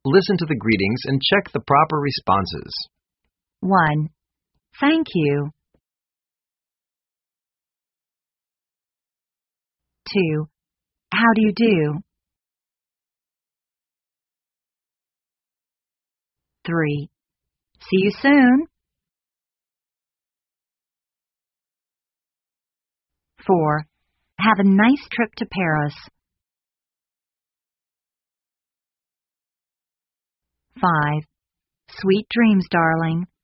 Listen to the greetings and check the proper responses. 1. Thank you. 2. How do you do? 3. See you soon. 4. Have a nice trip to Paris. 5. Sweet dreams, darling.